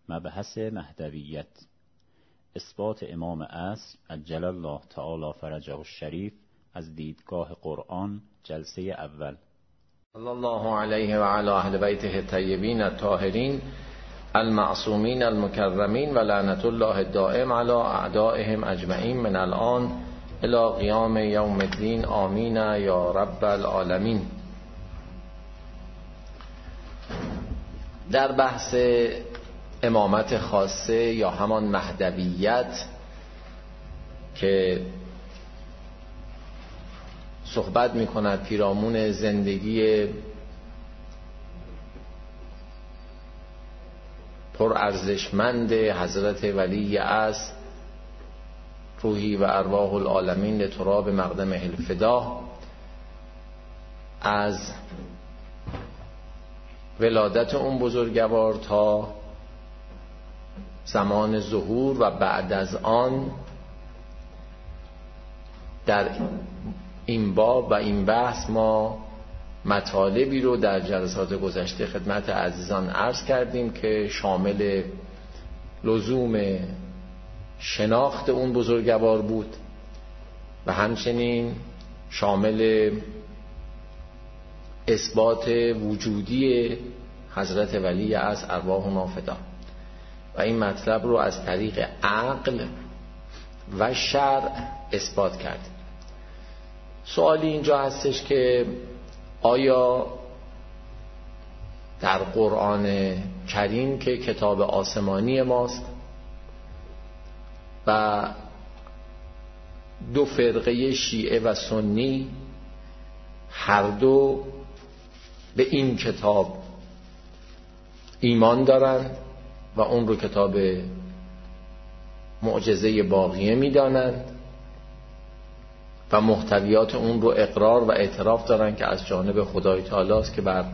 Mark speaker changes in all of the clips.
Speaker 1: مبحث مهدویت، اثبات امام عصر عجل الله تعالی فرجه الشریف از دیدگاه قرآن، جلسه اول.
Speaker 2: صلی الله علیه و علی اهل بیته الطیبین الطاهرین المعصومین المکرمین و لعنت الله الدائم علی اعدائهم اجمعین من الان الی قیام یوم الدین، آمین یا رب العالمین. در بحث امامت خاصه یا همان مهدویت که صحبت می کند پیرامون زندگی پر ارزشمند حضرت ولی عصر روحی و ارواح العالمین لتراب مقدمه الفدا، از ولادت اون بزرگوار تا زمان ظهور و بعد از آن، در این باب و این بحث ما مطالبی رو در جلسات گذشته خدمت عزیزان عرض کردیم که شامل لزوم شناخت اون بزرگوار بود و همچنین شامل اثبات وجودی حضرت ولی از ارواحنا فدا، و این مطلب رو از طریق عقل و شرع اثبات کرد. سوالی اینجا هستش که آیا در قرآن کریم که کتاب آسمانی ماست و دو فرقه شیعه و سنی هر دو به این کتاب ایمان دارند و اون رو کتاب معجزه باقیه میدانند و محتویات اون رو اقرار و اعتراف دارن که از جانب خدای تعالی است که بر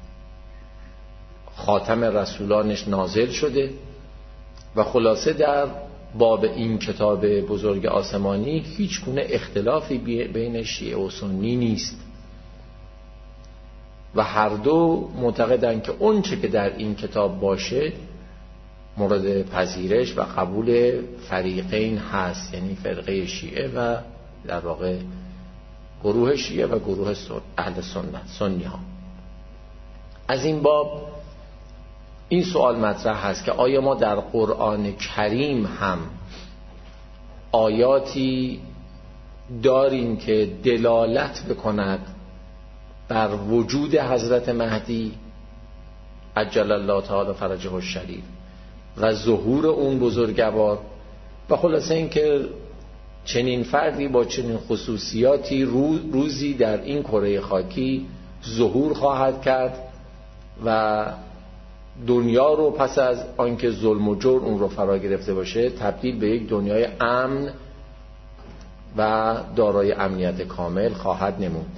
Speaker 2: خاتم رسولانش نازل شده، و خلاصه در باب این کتاب بزرگ آسمانی هیچ گونه اختلافی بین شیعه و سنی نیست و هر دو معتقدند که اون چه که در این کتاب باشه مورد پذیرش و قبول فریقین هست، یعنی فرقه شیعه و در واقع گروه شیعه و گروه اهل سنت سنی ها. از این باب این سوال مطرح هست که آیا ما در قرآن کریم هم آیاتی داریم که دلالت بکند بر وجود حضرت مهدی عجل الله تعالی فرجه الشریف و ظهور اون بزرگوار، و خلاصه این که چنین فردی با چنین خصوصیاتی روزی در این کره خاکی ظهور خواهد کرد و دنیا رو پس از آنکه ظلم و جور اون رو فرا گرفته باشه تبدیل به یک دنیای امن و دارای امنیت کامل خواهد نمود.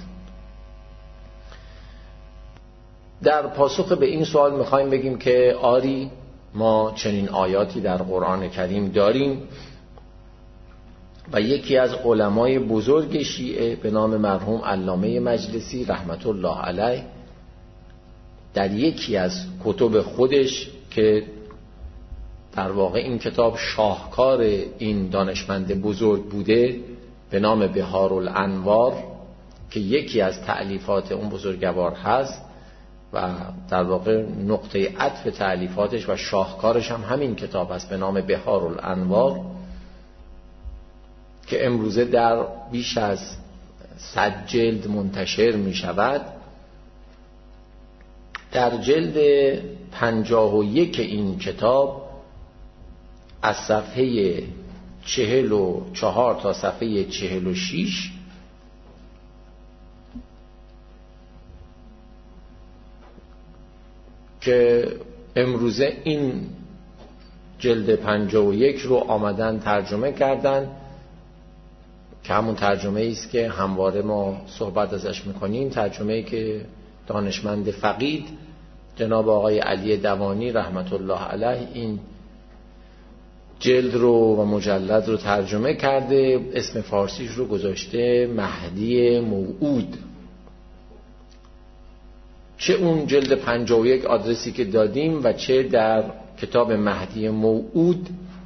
Speaker 2: در پاسخ به این سوال میخوایم بگیم که آری، ما چنین آیاتی در قرآن کریم داریم و یکی از علمای بزرگ شیعه به نام مرحوم علامه مجلسی رحمت الله علیه در یکی از کتب خودش که در واقع این کتاب شاهکار این دانشمند بزرگ بوده به نام بحار الانوار که یکی از تألیفات اون بزرگوار هست و در واقع نقطه عطف تألیفاتش و شاهکارش هم همین کتاب است به نام بحار الانوار که امروزه در بیش از 100 جلد منتشر می شود. در جلد 51 این کتاب از صفحه 44 تا صفحه 46 که امروزه این جلد 51 رو آمدن ترجمه کردن که همون ترجمه ایست که همواره ما صحبت ازش میکنیم، ترجمه‌ای که دانشمند فقید جناب آقای علی دوانی رحمت الله علیه این جلد رو و مجلد رو ترجمه کرده، اسم فارسیش رو گذاشته مهدی موعود. چه اون جلد 51 آدرسی که دادیم و چه در کتاب مهدی موعود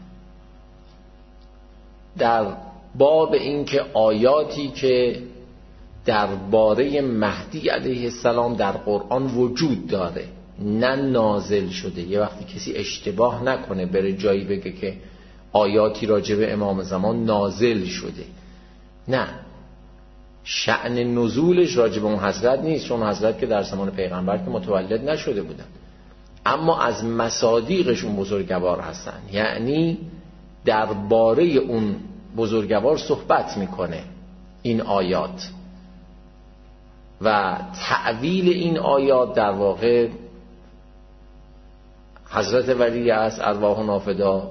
Speaker 2: در باب این که آیاتی که درباره مهدی علیه السلام در قرآن وجود داره نه نازل شده. یه وقتی کسی اشتباه نکنه بره جایی بگه که آیاتی راجع به امام زمان نازل شده، نه، شأن نزولش راجع به اون حضرت نیست، چون حضرت که در زمان پیغمبر که متولد نشده بودن، اما از مصادیقشون بزرگوار هستن، یعنی درباره اون بزرگوار صحبت میکنه این آیات و تعویل این آیات در واقع حضرت ولی از ارواح نافدا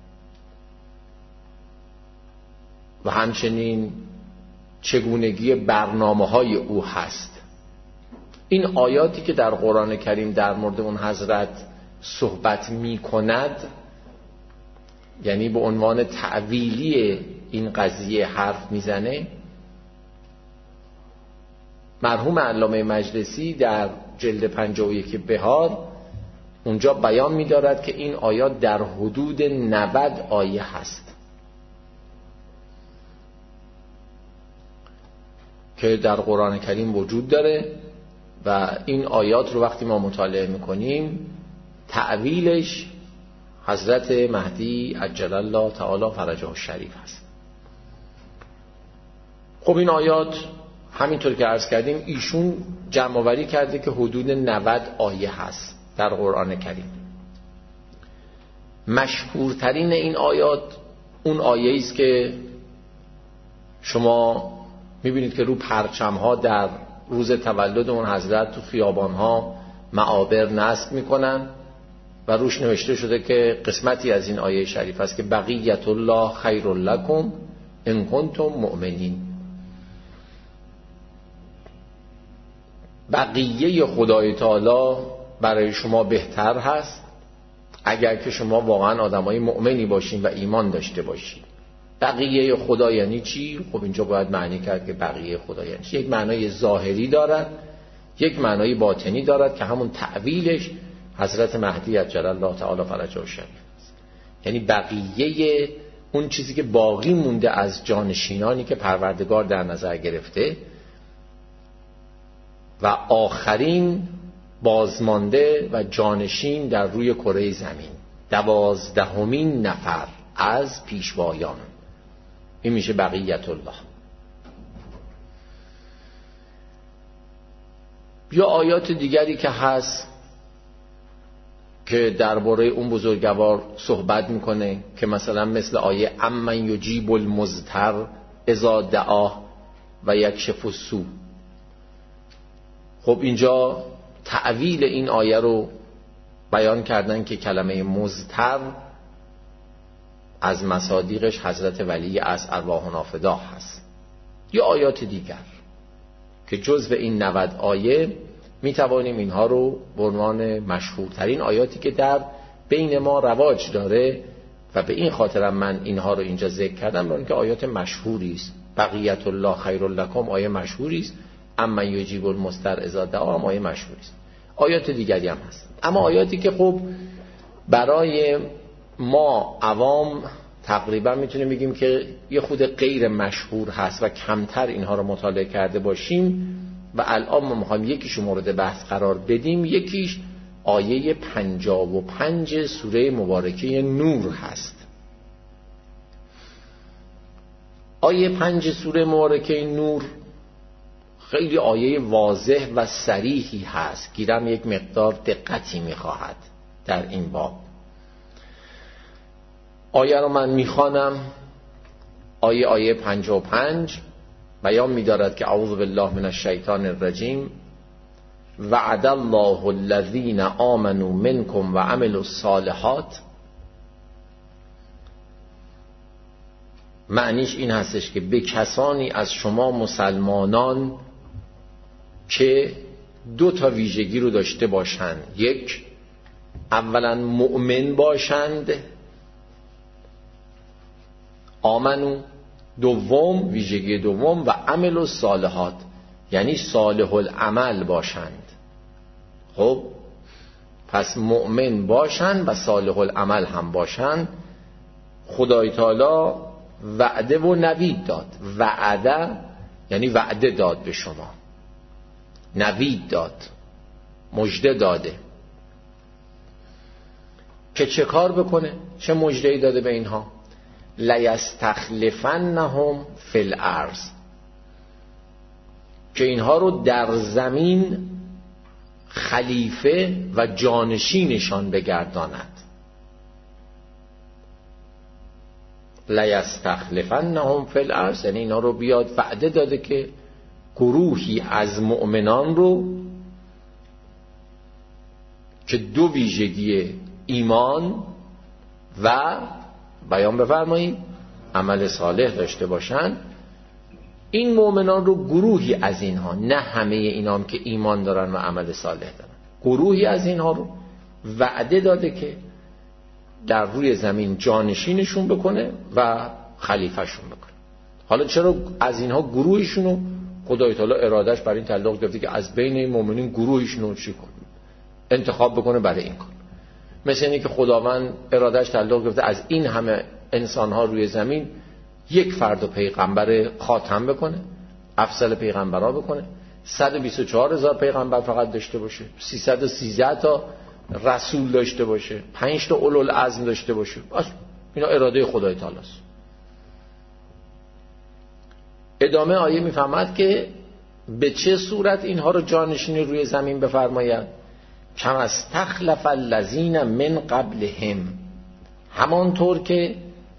Speaker 2: و همچنین چگونگی برنامه‌های او هست. این آیاتی که در قرآن کریم در مورد اون حضرت صحبت می کند، یعنی به عنوان تعویلی این قضیه حرف میزنه، مرحوم علامه مجلسی در جلد 51 بهار اونجا بیان می‌دارد که این آیات در حدود 90 آیه هست که در قرآن کریم وجود داره و این آیات رو وقتی ما مطالعه میکنیم تعویلش حضرت مهدی عجل الله تعالی فرجه الشریف هست. خب این آیات همینطور که عرض کردیم ایشون جمع آوری کرده که حدود 90 آیه هست در قرآن کریم. مشهورترین این آیات اون آیه است که شما میبینید که رو پرچم ها در روز تولد اون حضرت تو خیابان ها معابر نصب میکنن و روش نوشته شده که قسمتی از این آیه شریف است که بقیت الله خیر لکم ان کنتم مؤمنین. بقیه خدای تعالی برای شما بهتر هست اگر که شما واقعا آدمای مؤمنی باشین و ایمان داشته باشین. بقیه خدا یعنی چی؟ خب اینجا باید معنی کرد که بقیه خدا یعنی چی. یک معنای ظاهری دارد، یک معنای باطنی دارد که همون تعویلش حضرت مهدی عجل الله تعالی فرجه الشریف است. یعنی بقیه اون چیزی که باقی مونده از جانشینانی که پروردگار در نظر گرفته و آخرین بازمانده و جانشین در روی کره زمین، 12مین نفر از پیشوایان، این میشه بقیت الله. یا آیات دیگری که هست که درباره اون بزرگوار صحبت میکنه که مثلا مثل آیه امن یجیب المضطر اذا دعاه و یکشف السوء. خب اینجا تعویل این آیه رو بیان کردن که کلمه مضطر از مصادیقش حضرت ولی از ارواح نافدا هست. یا آیات دیگر که جزو این 90 آیه می توانیم اینها رو به عنوان مشهورترین آیاتی که در بین ما رواج داره و به این خاطر من اینها رو اینجا ذکر کردم، برای اینکه آیات مشهوری است. بقیت الله خیر لکم آیه مشهوری است، اما یجیب المضطر اذا دعا هم آیه مشهوری است. آیات دیگری هم هست، اما آیاتی که خب برای ما عوام تقریبا میتونیم بگیم که یه خود غیر مشهور هست و کمتر اینها رو مطالعه کرده باشیم و الان ما میخوایم یکیشو مورد بحث قرار بدیم. یکیش آیه 55 سوره مبارکه نور هست. آیه 5 سوره مبارکه نور خیلی آیه واضح و صریحی هست، گیرم یک مقدار دقتی میخواهد در این باب. آیه رو من میخوانم. آیه 55 بیان می‌دارد که اعوذ بالله من الشیطان الرجیم وعد الله الذین آمنوا منکم و عملوا الصالحات. معنیش این هستش که به کسانی از شما مسلمانان که 2 تا ویژگی رو داشته باشند، یک، اولا مؤمن باشند، آمنو، دوم ویژگی دوم و عمل الصالحات یعنی صالح العمل باشند. خب پس مؤمن باشن و صالح العمل هم باشن. خدای تعالی وعده و نوید داد. وعده یعنی وعده داد به شما، نوید داد، مژده داده که چه کار بکنه. چه مژده‌ای داده به اینها؟ لیستخلفنهم فی الارض، که اینها رو در زمین خلیفه و جانشینشان بگرداند. لیستخلفنهم فی الارض یعنی اینها رو بیاد، وعده داده که گروهی از مؤمنان رو که دو ویژگی ایمان و بیان بفرمایید عمل صالح داشته باشن، این مؤمنان رو گروهی از اینها، نه همه اینا هم که ایمان دارن و عمل صالح دارن، گروهی از اینها رو وعده داده که در روی زمین جانشینشون بکنه و خلیفهشون بکنه. حالا چرا از اینها گروهشون رو خدای تعالی ارادش بر این تعلق گرفته که از بین این مؤمنین گروهشون رو چی کنه؟ انتخاب بکنه برای این کار. مثل اینی که خداوند ارادش تعلق گرفته از این همه انسان‌ها روی زمین یک فرد و پیغمبر خاتم بکنه، افضل پیغمبرها بکنه، 124,000 پیغمبر فقط داشته باشه، 313 تا رسول داشته باشه، 5 تا اولوالعزم داشته باشه. اینا اراده خدای تعالی است. ادامه آیه میفهمد که به چه صورت اینها رو جانشین روی زمین بفرماید. کما استخلف الذین من قبلهم، همانطور که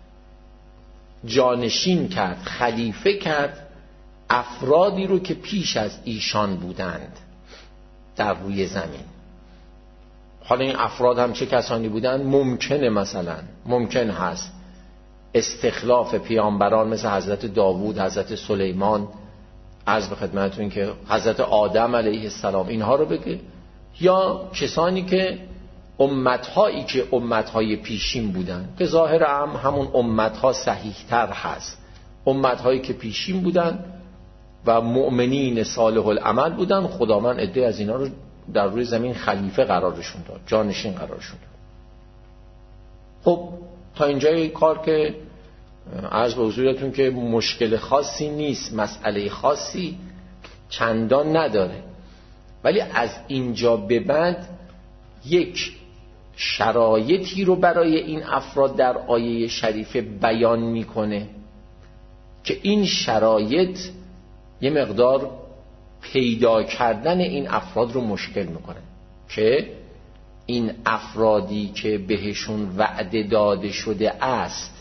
Speaker 2: جانشین کرد، خلیفه کرد افرادی رو که پیش از ایشان بودند در روی زمین. حالا این افراد هم چه کسانی بودند؟ ممکنه مثلا ممکن هست استخلاف پیامبران مثل حضرت داوود، حضرت سلیمان، عرض به خدمتتون که حضرت آدم علیه السلام، اینها رو بگه، یا کسانی که امتهایی که امتهای پیشین بودن که ظاهر همون امتها صحیح تر هست، امتهایی که پیشین بودن و مؤمنین صالح العمل بودن، خداوند عده از اینا رو در روی زمین خلیفه قرارشون داد، جانشین قرارشون داد. خب تا اینجای کار که عرض به حضورتون که مشکل خاصی نیست، مسئله خاصی چندان نداره، ولی از اینجا به بعد یک شرایطی رو برای این افراد در آیه شریفه بیان میکنه که این شرایط یه مقدار پیدا کردن این افراد رو مشکل میکنه، که این افرادی که بهشون وعده داده شده است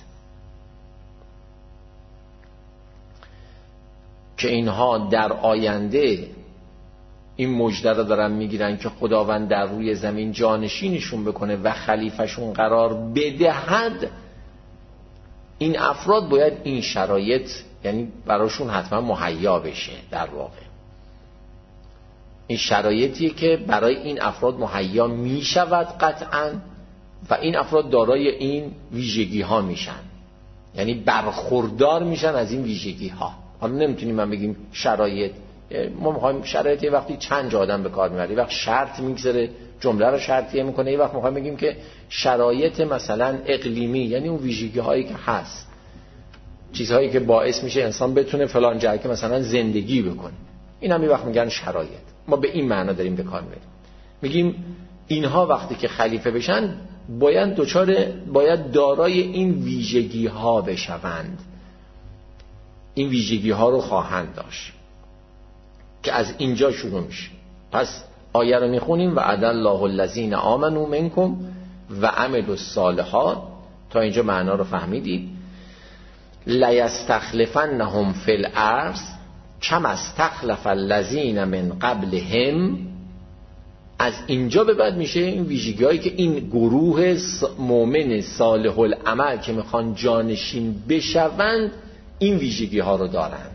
Speaker 2: که اینها در آینده این مژده رو دارن میگیرن که خداوند در روی زمین جانشینشون بکنه و خلیفهشون قرار بدهد، این افراد باید این شرایط یعنی براشون حتما مهیا بشه. در واقع این شرایطیه که برای این افراد مهیا میشود قطعا، و این افراد دارای این ویژگی ها میشن، یعنی برخوردار میشن از این ویژگی ها. حالا نمیتونیم من بگیم شرایط، ما میخوایم شرایط یه وقتی چند جا آدم به کار میبره، یه وقت شرط میگذاره جمله رو شرطیه میکنه، یه وقت میخوایم بگیم که شرایط مثلا اقلیمی، یعنی اون ویژگی هایی که هست، چیزهایی که باعث میشه انسان بتونه فلان جایی که مثلا زندگی بکنه، این هم یه وقت میگن شرایط. ما به این معنا داریم به کار میبریم، میگیم اینها وقتی که خلیفه بشن باید دارای این ویژگی ها بشوند، این ویژگی ها رو خواهند داشت که از اینجا شروع میشه. پس آیه رو میخونیم و عد الله الذین آمنوا منکم و عملوا الصالحات، تا اینجا معنا رو فهمیدید. لیستخلفنهم فی الارض کما استخلف الذین من قبلهم. از اینجا به بعد میشه این ویژگی هایی که این گروه مؤمن صالح العمل که میخوان جانشین بشوند این ویژگی ها رو دارند.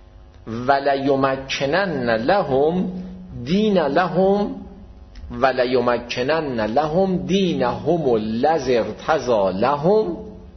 Speaker 2: ولیمکنن لهم دینهم الذی ارتضی لهم.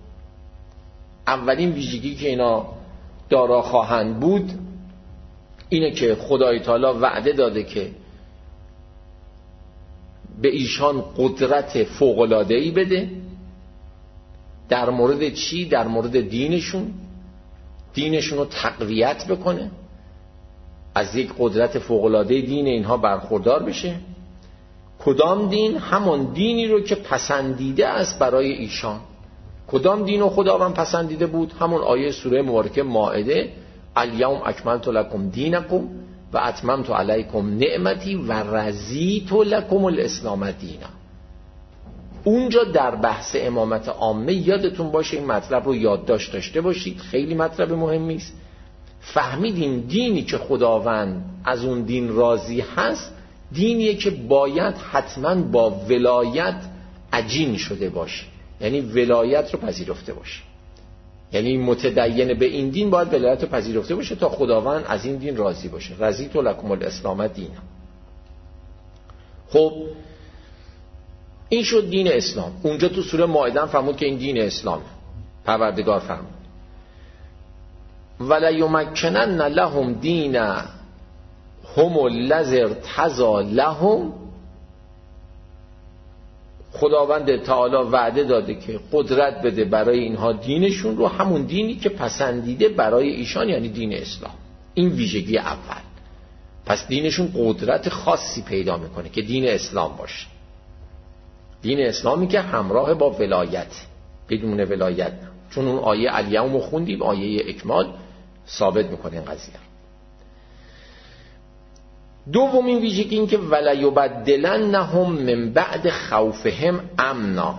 Speaker 2: اولین ویژگی که اینا دارا خواهند بود اینه که خدای تعالی وعده داده که به ایشان قدرت فوق‌العاده‌ای بده. در مورد چی؟ در مورد دینشون رو تقویت بکنه، از یک قدرت فوق‌العاده دین اینها برخوردار بشه. کدام دین؟ همون دینی رو که پسندیده است برای ایشان. کدام دین رو خداوند پسندیده بود؟ همون آیه سوره مبارکه مائده: الیوم اکملت لکم دینکم و اتممت علیکم نعمتی و رضیت لکم الاسلام دینا. اونجا در بحث امامت عامه یادتون باشه این مطلب رو یادداشت داشته باشید، خیلی مطلب مهمی است. فهمیدیم دینی که خداوند از اون دین راضی هست دینیه که باید حتما با ولایت عجین شده باشه، یعنی ولایت رو پذیرفته باشه، یعنی متدین به این دین باید ولایت رو پذیرفته باشه تا خداوند از این دین راضی باشه. رضیت لکم الاسلام دینا. خب این شد دین اسلام. اونجا تو سوره مائده فرمود که این دین اسلامه. پروردگار فرمود وَلَيُمَكِّنَنَّ لَهُمْ دِینَهُمُ الَّذِی ارْتَضَىٰ لَهُمْ. خداوند تعالی وعده داده که قدرت بده برای اینها دینشون رو، همون دینی که پسندیده برای ایشان، یعنی دین اسلام. این ویژگی اول. پس دینشون قدرت خاصی پیدا میکنه که دین اسلام باشه. دین اسلامی که همراه با ولایت، بدون ولایت نه. چون اون آیه الیوم خوندیم، آیه اکمال ثابت میکنه این قضیه. دومین ویژگی این که وَلَيُبَدِّلَنَّهُم مِّن بَعْدِ خَوْفِهِمْ امنا،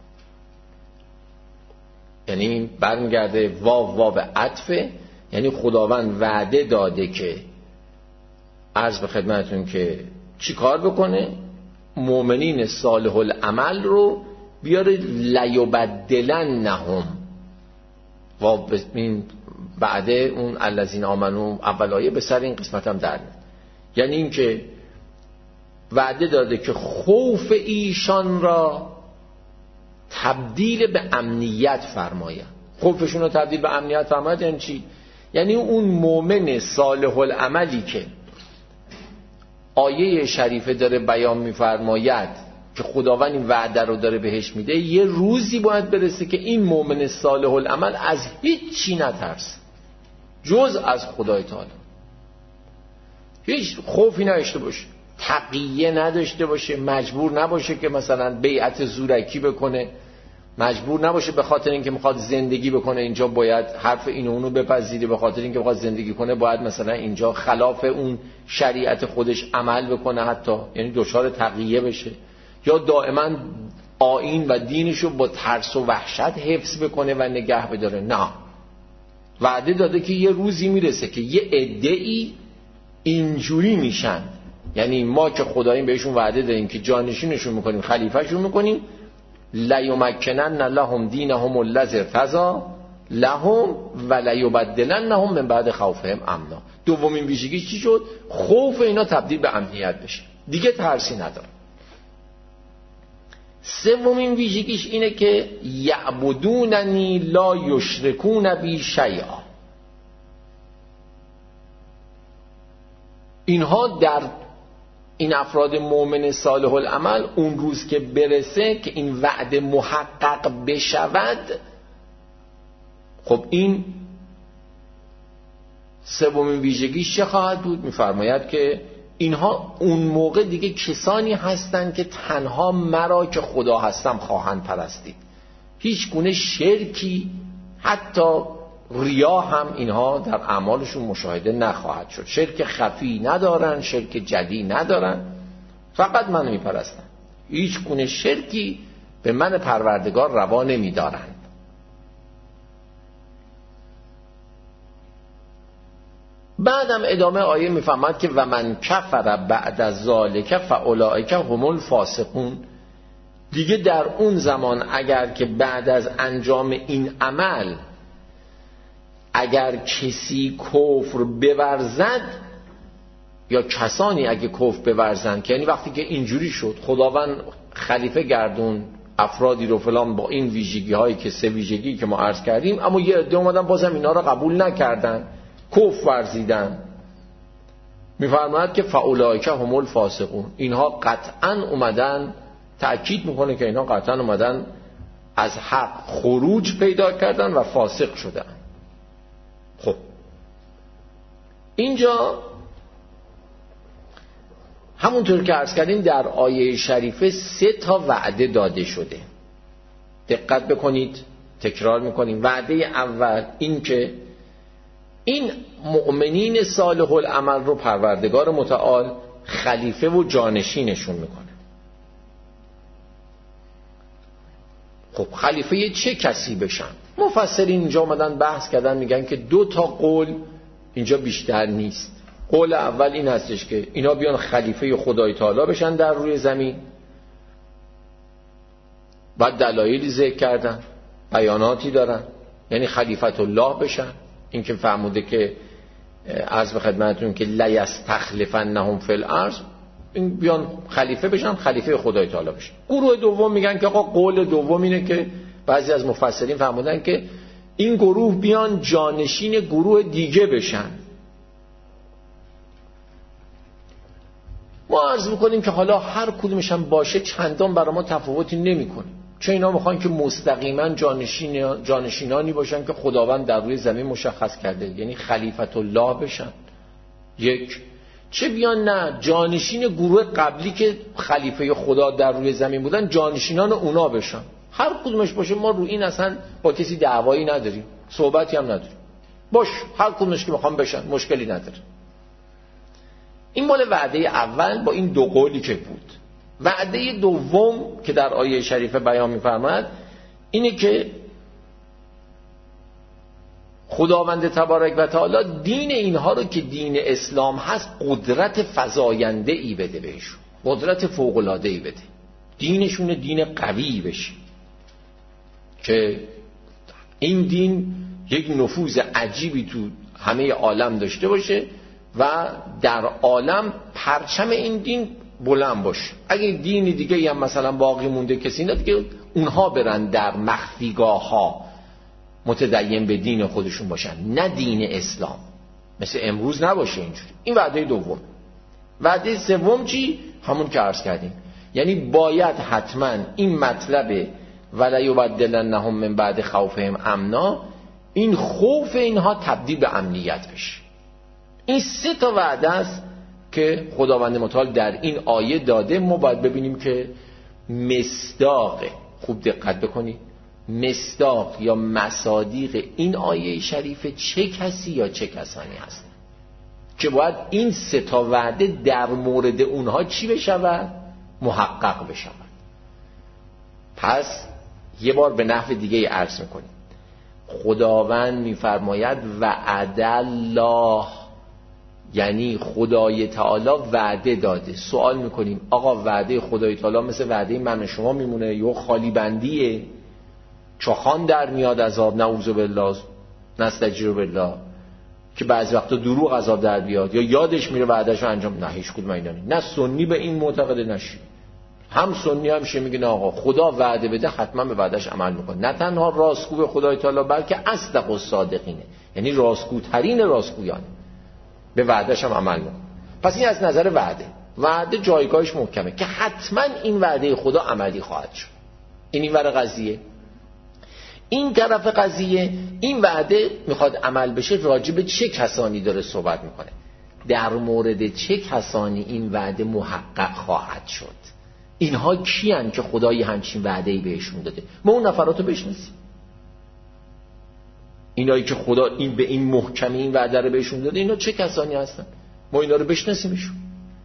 Speaker 2: یعنی برمیگرده واو عطفه، یعنی خداوند وعده داده که عرض به خدمتتون که چی کار بکنه؟ مؤمنین صالح العمل رو بیاره لیبدلنهم، واو بعده اون الذین آمنو اول آیه به سر این قسمت هم در میاد. یعنی این که وعده داده که خوف ایشان را تبدیل به امنیت فرماید. خوفشون رو تبدیل به امنیت فرماید یعنی چی؟ یعنی اون مؤمن صالح العملی که آیه شریفه داره بیان می‌فرماید که خداوند این وعده رو داره بهش میده، یه روزی باید برسه که این مؤمن صالح العمل از هیچ چی نترسه جز از خدای تعالی، هیچ خوفی نداشته باشه، تقیه نداشته باشه، مجبور نباشه که مثلا بیعت زورکی بکنه، مجبور نباشه به خاطر اینکه میخواد زندگی بکنه اینجا باید حرف اینو اونو بپذیره، به خاطر اینکه میخواد زندگی کنه باید مثلا اینجا خلاف اون شریعت خودش عمل بکنه، حتی یعنی دچار تقیه بشه، یا دائما آیین و دینشو با ترس و وحشت حفظ بکنه و نگه بداره. نه، وعده داده که یه روزی میرسه که یه عده‌ای اینجوری میشن، یعنی ما که خداییم بهشون وعده دادیم که جانشینشون میکنیم، خلیفهشون میکنیم، لیمکنن لهم دینهم الذی ارتضی لهم و لیبدلنهم من بعد خوفهم امنا. دومین ویژگیش چی شد؟ خوف اینا تبدیل به امنیت بشه، دیگه ترسی نداره. سومین ویژگیش اینه که یعبدوننی لا یشرکون بی شیئا. اینها در این افراد مؤمن صالح العمل اون روز که برسه که این وعده محقق بشود، خب این سومین ویژگیش چه خواهد بود؟ میفرماید که اینها اون موقع دیگه کسانی هستند که تنها مرا که خدا هستم خواهند پرستید، هیچ گونه شرکی حتی ریا هم اینها در اعمالشون مشاهده نخواهد شد. شرک خفی ندارن، شرک جدی ندارن، فقط منو میپرستن، هیچ گونه شرکی به من پروردگار روا نمیدارن. بعدم ادامه آیه میفهمد که و من کفر بعد از ذالک فاولئک هم الفاسقون. دیگه در اون زمان اگر که بعد از انجام این عمل اگر کسی کفر بورزد، یا کسانی اگه کفر بورزند، که یعنی وقتی که اینجوری شد خداوند خلیفه گردون افرادی رو فلان با این ویژگی هایی که سه ویژگی که ما عرض کردیم، اما یه عده اومدن بازم اینا رو قبول نکردن، کفر ورزیدن، میفرماید که فاولئک هم الفاسقون. اینها قطعا اومدن تأکید میکنه که اینا قطعا اومدن از حق خروج پیدا کردن و فاسق شدن. خب اینجا همونطور که عرض کردیم در آیه شریفه 3 وعده داده شده. دقت بکنید، تکرار میکنیم. وعده اول این که این مؤمنین صالح العمل رو پروردگار متعال خلیفه و جانشینشون میکنه. خب خلیفه چه کسی بشن؟ مفسرین اینجا اومدن بحث کردن، میگن که 2 قول اینجا بیشتر نیست. قول اول این هستش که اینا بیان خلیفه خدای تعالی بشن در روی زمین. بعد دلایلی ذکر کردن، بیاناتی دارن، یعنی خلیفت الله بشن. این که فرموده که عرض به خدمتتون که لا یستخلفنهم فی الارض، این بیان خلیفه بشن، خلیفه خدای تعالی بشن. گروه دوم میگن که آقا قول دوم اینه که بعضی از مفسرین فرمودن که این گروه بیان جانشین گروه دیگه بشن. ما عرض میکنیم که حالا هر کدومش هم باشه چندان برای ما تفاوتی نمیکنه، چون اینا میخوان که مستقیما جانشینانی باشن که خداوند در روی زمین مشخص کرده، یعنی خلیفت الله بشن. یک چه بیان نه جانشین گروه قبلی که خلیفه خدا در روی زمین بودن جانشینان اونا بشن. هر کدومش باشه ما رو این اصلا با کسی دعوایی نداریم، صحبتی هم نداریم. باش هر کدومش که میخوان بشن مشکلی نداره. این مال وعده اول با این 2 قولی که بود. وعده دوم که در آیه شریفه بیان می‌فرماید اینه که خداوند تبارک و تعالی دین اینها رو که دین اسلام هست قدرت فزاینده ای بده بهشون، قدرت فوق‌العاده ای بده، دینشون دین قوی بشه که این دین یک نفوذ عجیبی تو همه عالم داشته باشه و در عالم پرچم این دین بلند باشه. اگه دینی دیگه هم مثلا باقی مونده کسی نه دیگه، اونها برن در مخفیگاه ها متدین به دین خودشون باشن، نه دین اسلام مثل امروز نباشه اینجوری. این وعده دوم. وعده سوم چی؟ همون که عرض کردیم، یعنی باید حتما این مطلب ولا یبدلنهم من بعد خوفهم امنا، این خوف اینها تبدیل به امنیت بشه. این 3 وعده است که خداوند متعال در این آیه داده. ما باید ببینیم که مصداق، خوب دقت بکنید، مصداق یا مصادیق این آیه شریفه چه کسی یا چه کسانی هستند که باید این 3 وعده در مورد اونها چی بشود؟ محقق بشود. پس یه بار به نحو دیگه عرض میکنیم. خداوند میفرماید وعد الله، یعنی خدای تعالی وعده داده. سوال میکنیم آقا وعده خدای تعالی مثل وعده من و شما میمونه یا خالی بندیه؟ چخان در میاد عذاب، نعوذ بالله نستجیر بالله، که بعضی وقتا دروغ عذاب در بیاد یا یادش میره وعدهشو انجام. نه هیچ کدوم اینا نه سنی به این معتقد نشی، هم سنی هم شیعه میگن آقا خدا وعده بده حتما به وعدهش عمل میکنه. نه تنها راستگو به خدای تعالی بلکه اصدق الصادقینه، یعنی راستگوترین راستگویان، به وعدهش هم عمل میکنه. پس این از نظر وعده جایگاهش محکمه که حتما این وعده خدا عملی خواهد شد. این ور قضیه. این طرف قضیه، این وعده میخواد عمل بشه راجع به چه کسانی داره صحبت میکنه؟ در مورد چه کسانی این وعده محقق خواهد شد؟ اینها کیان که خدای همچین وعده‌ای بهشون داده؟ ما اون نفراتو بشناسیم. اینایی که خدا این به این محکمی این وعده رو بهشون داده، اینا چه کسانی هستن؟ ما اینا رو بشناسیمشون.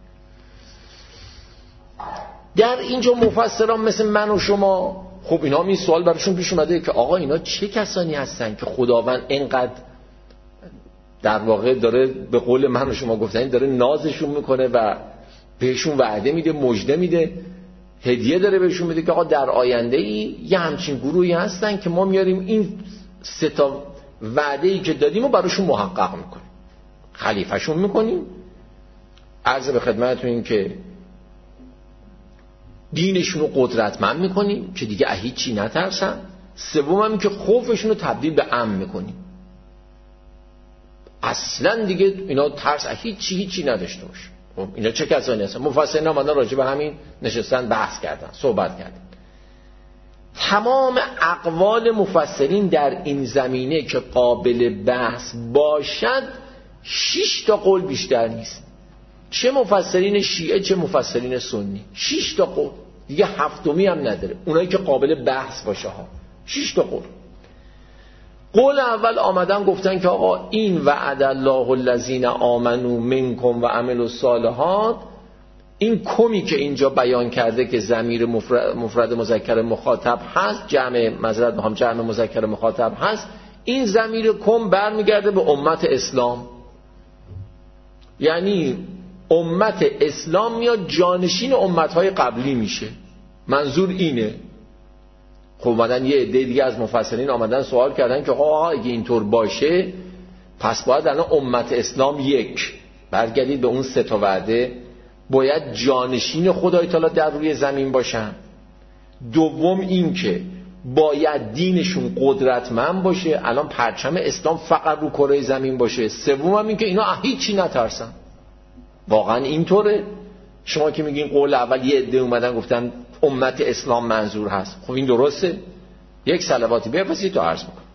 Speaker 2: در اینجا مفسران مثل من و شما، خب اینا هم این سوال براشون پیش اومده که آقا اینا چه کسانی هستن که خداوند اینقدر در واقع داره به قول من و شما گفتن داره نازشون میکنه و بهشون وعده میده، مژده میده، هدیه داره بهشون میده که آقا در آینده ای یه همچین گروهی هستن که ما میاریم این 3 وعده‌ای که دادیم رو براشون محقق میکنیم، خلیفه‌شون میکنیم، عرض به خدمتتون این که دینشون رو قدرتمند میکنیم که دیگه هیچی نترسن. سوم هم که خوفشون رو تبدیل به امن میکنیم، اصلا دیگه اینا ترس هیچی نداشته باشه. خب اینا چه کسانی هستن؟ مفسرین اومدن راجع به همین نشستن بحث کردن، صحبت کردن. تمام اقوال مفسرین در این زمینه که قابل بحث باشد 6 تا قول بیشتر نیست، چه مفسرین شیعه چه مفسرین سنی. 6 تا قول دیگه، هفتمی هم نداره، اونایی که قابل بحث باشه ها. 6 تا قول. قول اول آمدن گفتن که آقا این وعد الله الذین آمنوا منکم و عملوا الصالحات، این کمی که اینجا بیان کرده که ضمیر مفرد مذکر مخاطب هست، جمع مذکر مخاطب هست، این ضمیر کم برمیگرده به امت اسلام. یعنی امت اسلام میاد جانشین امتهای قبلی میشه. منظور اینه. خب اومدن یه عده دیگه از مفسرین آمدن سوال کردن که آقا اگه اینطور باشه پس باید الان امت اسلام یک، برگردید به اون 3 تا وعده، باید جانشین خدای تعالی در روی زمین باشن. دوم این که باید دینشون قدرتمند باشه، الان پرچم اسلام فقط رو کره زمین باشه. سوم هم این که اینا هیچی نترسن. واقعا اینطوره؟ شما که میگین قول اول یه عده اومدن گفتن امت اسلام منظور هست، خب این درسته؟ یک صلواتی بفرستید تو عرض میکنم.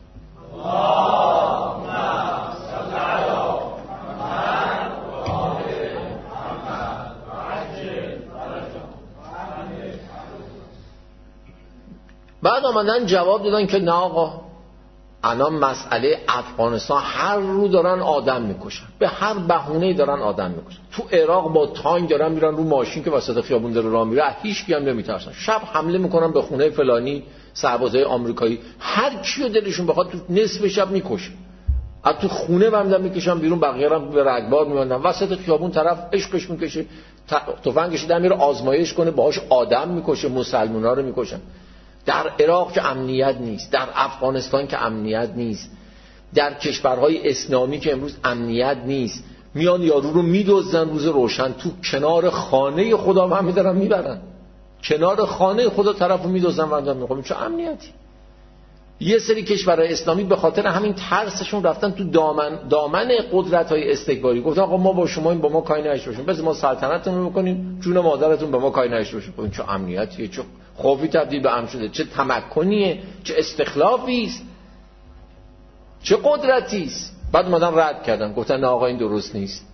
Speaker 2: بعد آمدن جواب دادن که نه آقا، الان مسئله افغانستان هر رو دارن آدم میکشن، به هر بهونه‌ای دارن آدم میکشن. تو عراق با تانک دارن میرن رو ماشین که وسط خیابون داره راه میره، هیچ کی هم نمیترسن. شب حمله میکنن به خونه فلانی، سربازای آمریکایی، هر کیو دلشون بخواد تو نصف شب میکشن. از تو خونه بندن میکشن بیرون، بقیه رو به رگبار میبندن وسط خیابون. طرف عشقش میکشه، تفنگش در میره آزمایش کنه، باهاش آدم میکشه، مسلمونا رو میکشن. در عراق که امنیت نیست، در افغانستان که امنیت نیست، در کشورهای اسلامی که امروز امنیت نیست، میان یارو رو میدزدن روز روشن، تو کنار خانه خدا هم میدارن میبرن، کنار خانه خدا طرفو میدزدن و میخوام چه امنیتی. یه سری کشورهای اسلامی به خاطر همین ترسشون رفتن تو دامن قدرت‌های استکباری، گفتن آقا ما با شما این با ما کاری نداشته باشیم، بس ما سلطنتمون رو بکنیم، جون مادرتون به ما کاری نداشته باشه. این چه امنیتیه، چه خوفی تبدیل به امن شده، چه تمکنیه، چه استخلافی است، چه قدرتی است. بعد اومدن رد کردن، گفتن نه آقا این درست نیست،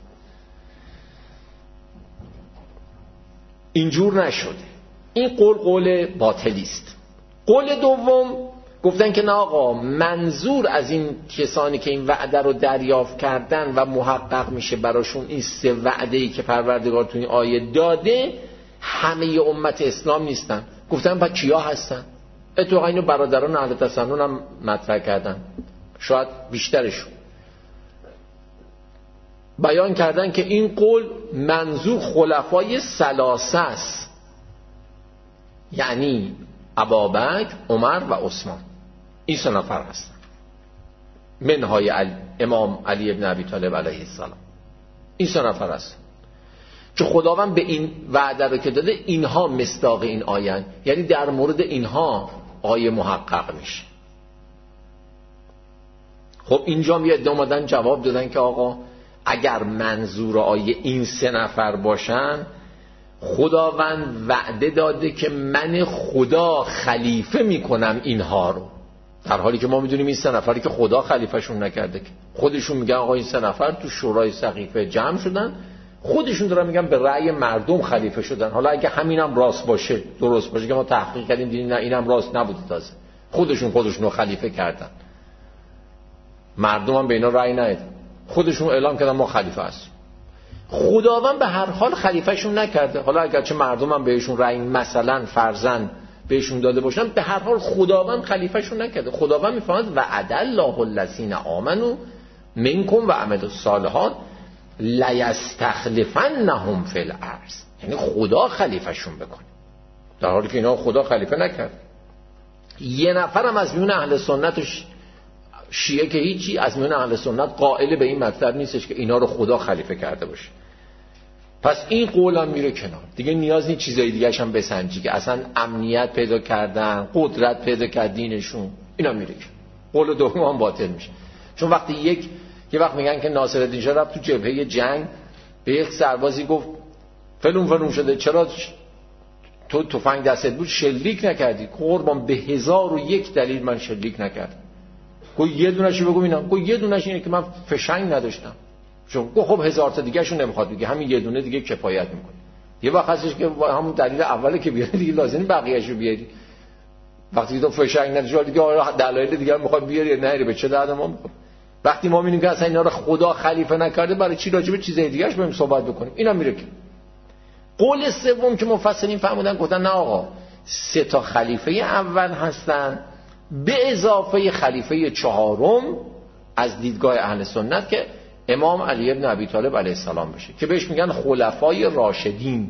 Speaker 2: اینجور نشده، این قول باطلی است. قول دوم گفتن که نه آقا، منظور از این کسانی که این وعده رو دریافت کردن و محقق میشه براشون این 3 وعده‌ای که پروردگار تو این آیه داده، همه امت اسلام نیستن. گفتن بعد کیا هستن؟ اتفاقا اینو برادران اهل تسنن هم مطرح کردن، شاید بیشترشون بیان کردن که این قول منظور خلفای 3 است، یعنی ابوبکر، عمر و عثمان. این 3 نفر هستن، منهای امام علی ابن ابی طالب علیه السلام. این 3 نفر هستن که خداوند به این وعده رو که داده، اینها مصداق این آیه، یعنی در مورد اینها آیه محقق میشه. خب اینجا هم یه عده اومدن جواب دادن که آقا اگر منظور آیه این 3 نفر باشن، خداوند وعده داده که من خدا خلیفه میکنم اینها رو، در حالی که ما میدونیم این 3 نفری که خدا خلیفهشون نکرده، که خودشون میگن آقا این 3 نفر تو شورای سقیفه جمع شدن، خودشون دارن میگن به رأی مردم خلیفه شدن. حالا اگه همینم راست باشه، درست باشه که ما تحقیق کردیم دیدیم نه اینم راست نبوده، تازه خودشون رو خلیفه کردن، مردم هم به اینا رأی ندادن، خودشون اعلام کردن ما خلیفه هستیم. خداوند به هر حال خلیفهشون نکرده، حالا اگرچه مردم هم بهشون رأی مثلا فرضاً بهشون داده باشن، به هر حال خداوند خلیفهشون نکرده. خداوند میفرماید وعد الله الذین آمنوا منکم و عملوا الصالحات لیستخلفنهم فی الارض، یعنی خدا خلیفهشون بکنه، در حالی که اینا خدا خلیفه نکرد. یه نفرم از میون اهل سنت و شیعه که هیچی، از میون اهل سنت قائل به این مطلب نیستش که اینا رو خدا خلیفه کرده باشه. پس این قول هم میره کنار، دیگه نیاز نیست چیزای دیگه هم بسنجی که اصلا امنیت پیدا کردن، قدرت پیدا کرد دینشون، اینا میره کنار. قول دوم هم باطل میشه. چون وقتی یه وقت میگن که ناصرالدین شاه رفت تو جبهه جنگ، به یک سربازی گفت فلون شده، چرا تو تفنگ دستت بود شلیک نکردی؟ قربان به 1001 دلیل من شلیک نکردم. گفت یه دونه‌شو بگو اینا. گفت یه دونه‌ش اینه که من فشنگ نداشتم. گفت خب 1000 تا دیگه شون نمیخواد بگه، همین یه دونه دیگه کفایت میکنه. یه وقت هستش که همون دلیل اوله که بیاری دیگه لازم بقیه‌شو بیاری. وقتی تو فشنگ نداشتی دیگه دلایل دیگه هم میخواد بیاری، نه به چه درد ما میخواد؟ وقتی ما میبینیم که اصلا اینا رو خدا خلیفه نکرده، برای چی راجع به چیزای دیگه‌اش بریم صحبت بکنیم؟ اینا میره که قول سوم که مفسرین فرمودن، گفتن نه آقا، 3 تا خلیفه اول هستن به اضافه خلیفه 4م از دیدگاه اهل سنت که امام علی ابن ابی طالب علیه السلام بشه، که بهش میگن خلفای راشدین.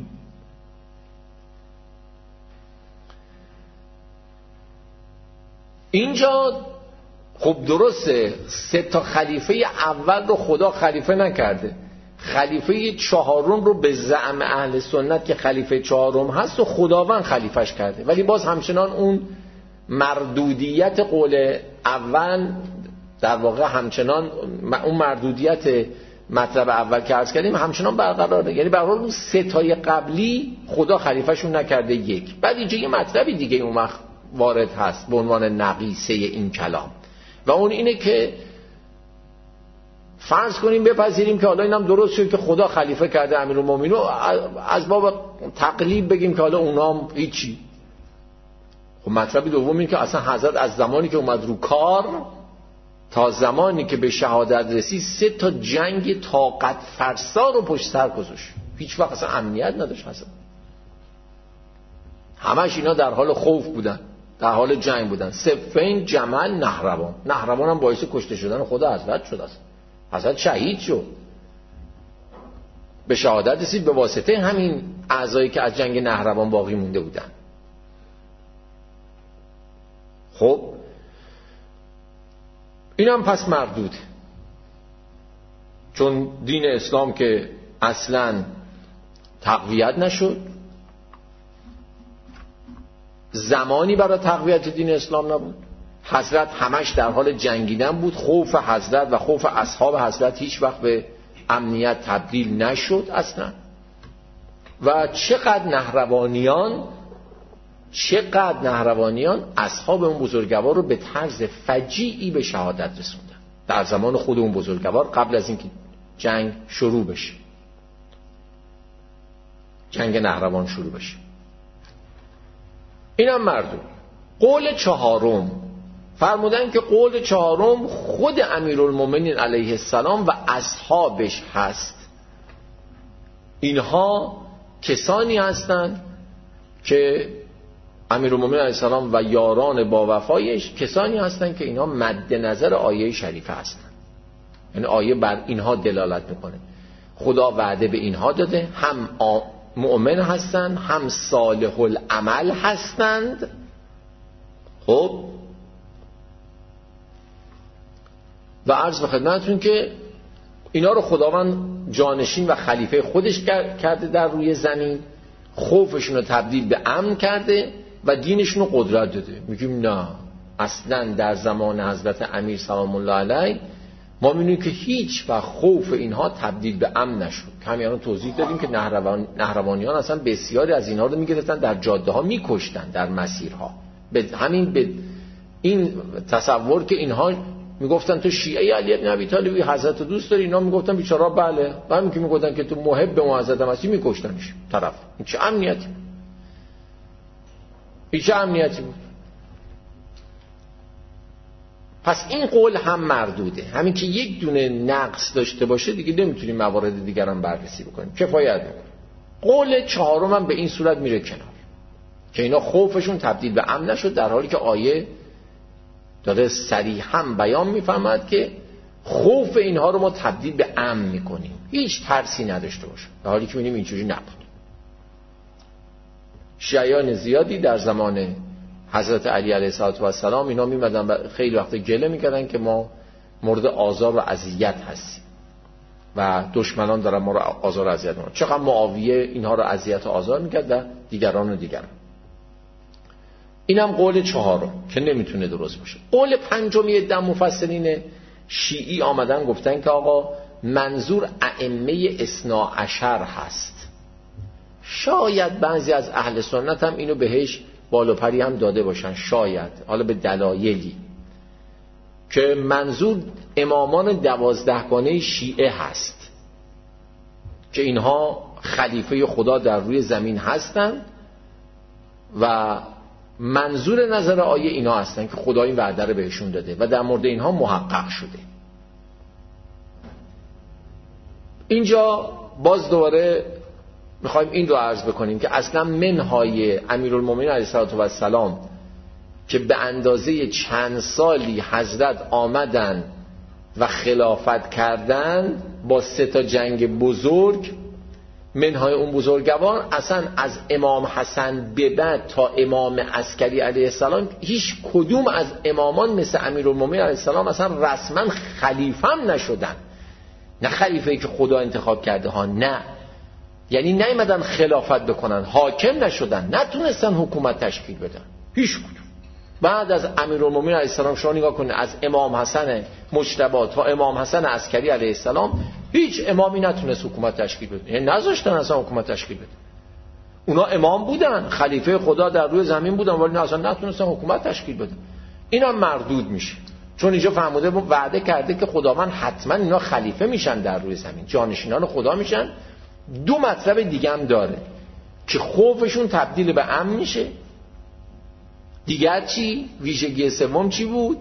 Speaker 2: اینجا خب درسته 3 تا خلیفه اول رو خدا خلیفه نکرده، خلیفه 4م رو به زعم اهل سنت که خلیفه 4م هست و خداوند خلیفش کرده، ولی باز همچنان اون مردودیت قول اول در واقع همچنان اون مردودیت مطلب اول که عرض کردیم همچنان برقراره. یعنی به هر حال اون 3 تای قبلی خدا خلیفه‌شون نکرده یک. بعد اینجا یه مطلبی دیگه اون وقت وارد هست به عنوان نقیصه این کلام، و اون اینه که فرض کنیم بپذیریم که حالا اینم درست شد که خدا خلیفه کرده امیرالمومنین، از باب تقلیب بگیم که حالا اونام هیچی. خب مطلب دوم این که اصلا حضرت از زمانی که اومد رو کار تا زمانی که به شهادت رسید 3 تا جنگ طاقت فرسا رو پشت سر گذاشت. هیچ وقت اصلا امنیت نداشت حضرت. همش اینا در حال خوف بودن، در حال جنگ بودن. صفین، جمل، نهروان. نهروان هم باعث کشته شدن خدا حضرت شد، حضرت شهید شد، به شهادت رسید به واسطه همین اعضایی که از جنگ نهروان باقی مونده بودن. خب این هم پس مردود، چون دین اسلام که اصلا تقویت نشد، زمانی برای تقویت دین اسلام نبود، حضرت همش در حال جنگیدن بود، خوف حضرت و خوف اصحاب حضرت هیچ وقت به امنیت تبدیل نشد اصلا. و چقدر نهروانیان اصحاب اون بزرگوار رو به طرز فجیعی به شهادت رسوندن در زمان خود اون بزرگوار، قبل از اینکه جنگ شروع بشه، جنگ نهروان شروع بشه. اینم مردم. قول 4م فرمودن که قول 4م خود امیرالمومنین علیه السلام و اصحابش هست. اینها کسانی هستند که امیرالمومنین علیه السلام و یاران با وفایش کسانی هستند که اینها مد نظر آیه شریفه هستند. یعنی آیه بر اینها دلالت میکنه، خدا وعده به اینها داده، هم مؤمن هستند هم صالح العمل هستند. خب و عرض به خدمتتون که اینا رو خداوند جانشین و خلیفه خودش کرده در روی زمین، خوفشون رو تبدیل به امن کرده و دینشون رو قدرت داده. میگیم نه، اصلا در زمان حضرت امیر سلام الله علیه ما می‌بینیم که هیچ وقت خوف اینها تبدیل به امن نشد. همین توضیح دادیم که نهروانیان اصلا بسیاری از اینها رو می‌گرفتن در جاده ها می‌کشتن، در مسیرها. به این تصور که اینها میگفتن تو شیعه علی ابن ابی طالب حضرت رو دوست داری، اینا میگفتن بیچاره بله، و همین که میگفتن که تو محب اون حضرت هستی میکشتنش طرف. این چه امنیتی بود؟ این چه امنیتی بود؟ پس این قول هم مردوده. همین که یک دونه نقص داشته باشه دیگه نمیتونیم موارد دیگر هم بررسی بکنیم، کفایت میکنه. قول 4م هم به این صورت میره کنار که اینا خوفشون تبدیل به امن نشد، در حالی که آیه داره صریحاً بیان میفرماد که خوف اینها رو ما تبدیل به امن میکنیم، هیچ ترسی نداشته باشه، در حالی که می‌بینیم اینجوری نبود. شیعیان زیادی در زمان حضرت علی علیه السلام اینا میمدن و خیلی وقت گله میکردن که ما مورد آزار و اذیت هستیم و دشمنان دارن ما رو آزار و اذیت میکنن. چقدر معاویه اینها رو اذیت و آزار میکرد و دیگران. اینم قول 4 که نمیتونه درست باشه. قول 5 عده مفسرین شیعی آمدن گفتن که آقا منظور ائمه اثنا عشر هست. شاید بعضی از اهل سنت هم اینو بهش بالوپری هم داده باشن، شاید، حالا به دلایلی، که منظور امامان 12گانه شیعه هست که اینها خلیفه خدا در روی زمین هستند و منظور نظر آیه اینا هستن که خدا این وعده رو بهشون داده و در مورد اینها محقق شده. اینجا باز دوباره میخوایم این رو عرض بکنیم که اصلا منهای امیرالمومنین علیه السلام که به اندازه چند سالی حضرت آمدن و خلافت کردن با 3 جنگ بزرگ، منهای اون بزرگوار اصلا از امام حسن به بعد تا امام عسکری علیه السلام هیچ کدوم از امامان مثل امیرالمومنین علیه السلام اصلا رسما خلیفه هم نشدن. نه خلیفه‌ای که خدا انتخاب کرده ها، نه، یعنی نیومدن خلافت بکنن، حاکم نشدن، نتونستن حکومت تشکیل بدن، هیچ کدوم. بعد از امیرالمومنین علیه السلام شما نگاه کنید، از امام حسن مجتبی تا امام حسن عسکری علیه السلام هیچ امامی نتونست حکومت تشکیل بده، یعنی نذاشتن اصلا حکومت تشکیل بده. اونا امام بودن، خلیفه خدا در روی زمین بودن، ولی اصلا نتونستن حکومت تشکیل بده. اینا مردود میشه، چون اینجا فرموده وعده کرده که خداوند حتما اینا خلیفه میشن در روی زمین، جانشینان خدا میشن. 2 مطلب دیگه هم داره که خوفشون تبدیل به امن میشه. دیگر چی؟ ویژگی سوم چی بود؟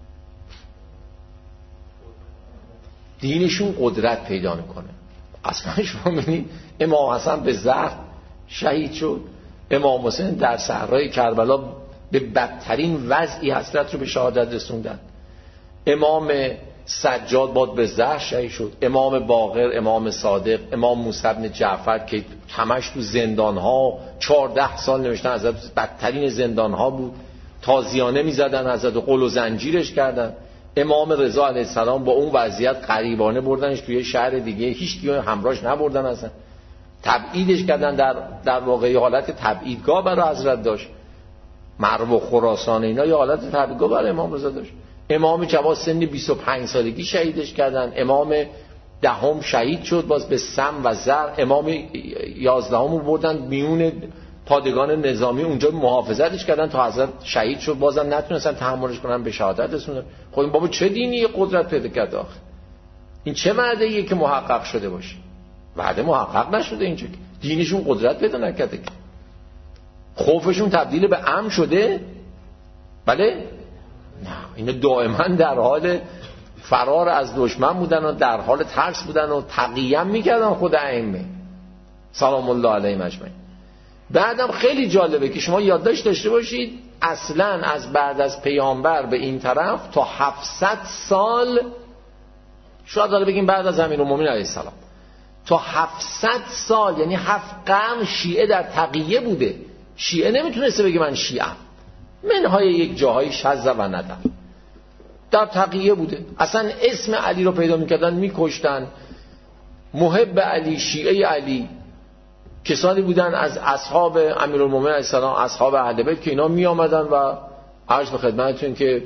Speaker 2: دینشون قدرت پیدا میکنه. اصلا شما میبینید امام حسن به زهر شهید شد، امام حسین در صحرای کربلا به بدترین وضعی حضرت رو به شهادت رسوندن، امام سجاد باد به زهر شهید شد، امام باقر، امام صادق، امام موسی بن جعفر که همش تو زندان‌ها 14 سال نوشتن، حضرت بدترین زندان‌ها بود، تازیانه می‌زدن حضرت، قل و زنجیرش کردن. امام رضا علیه السلام با اون وضعیت غریبانه بردنش توی شهر دیگه، هیچ کیو همراهش نبردن، اصلا تبعیدش کردن، در واقع حالت تبعیدگاه برای حضرت داشت. مرو و خراسان اینا یه حالت تبعیدگاه برای امام رضا داشت. امام جواد سن 25 سالگی شهیدش کردن، امام 10 شهید شد باز به سم و زر، امام 11 رو بردن میون پادگان نظامی، اونجا محافظتش کردن تا حضرت شهید شد، بازم نتونستن تحملش کنن، به شهادت رسوندن. خب این بابا چه دینی قدرت پیدا کرده آخه؟ این چه وعده‌ایه که محقق شده باشه؟ وعده محقق نشده اینجا، دینشون قدرت پیدا نکرده، خوفشون تبدیل به امن شده. بله؟ نه، اینا دائما در حال فرار از دشمن بودن و در حال ترس بودن و تقییم میکردن خود ائمه سلام الله علیهم اجمعین. بعدم خیلی جالبه که شما یادداشت داشته باشید، اصلا از بعد از پیامبر به این طرف تا 700 سال، شاید داره بگیم بعد از امیرالمومنین علیه السلام تا 700 سال، یعنی 7 قرن شیعه در تقیه بوده. شیعه نمیتونسته بگه من شیعه‌ام، منهای یک جاهای شذ و ندر، در تقیه بوده. اصلا اسم علی رو پیدا میکردن میکشتن. محب علی، شیعه علی کسانی بودن از اصحاب امیرالمومنین علیه السلام، اصحاب اهل بیت، که اینا می آمدن و عرض به خدمتتون که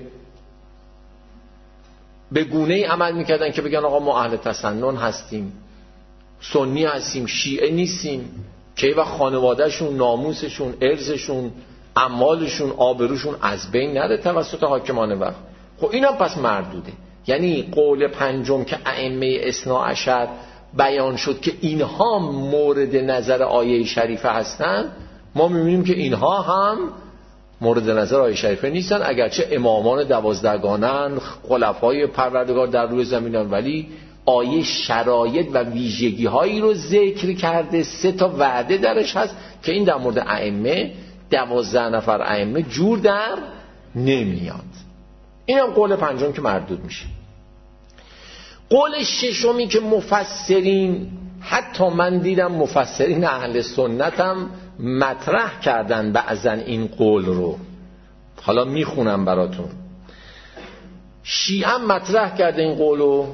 Speaker 2: به گونه‌ای عمل میکردن که بگن آقا ما اهل تسنن هستیم، سنی هستیم، شیعه نیستیم، که و خانوادهشون، ناموسشون، ارزشون، اموالشون، آبروشون از بین نره توسط حاکمان وقت. خب اینا پس مردوده. یعنی قول پنجم که ائمه اثنا عشر بیان شد که اینها مورد نظر آیه شریفه هستن، ما می‌بینیم که اینها هم مورد نظر آیه شریفه نیستن، اگرچه امامان 12گانن، خلفای پروردگار در روی زمینن، ولی آیه شرایط و ویژگی هایی رو ذکر کرده. 3 وعده درش هست که این در مورد ائمه 12 نفر ائمه جور در نمیاد. این هم قول پنجم که مردود میشه. قول ششمی که مفسرین، حتی من دیدم مفسرین اهل سنت هم مطرح کردن بعضن این قول رو، حالا میخونم براتون. شیعه هم مطرح کرده این قول رو،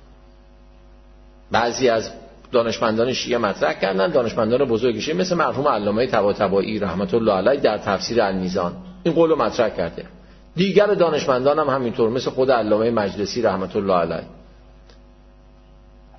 Speaker 2: بعضی از دانشمندان شیعه مطرح کردن، دانشمندان بزرگ شیعه مثل مرحوم علامه طباطبایی رحمت الله علیه در تفسیر المیزان این قول رو مطرح کرده. دیگر دانشمندان هم همینطور، مثل خود علامه مجلسی رحمت الله علیه.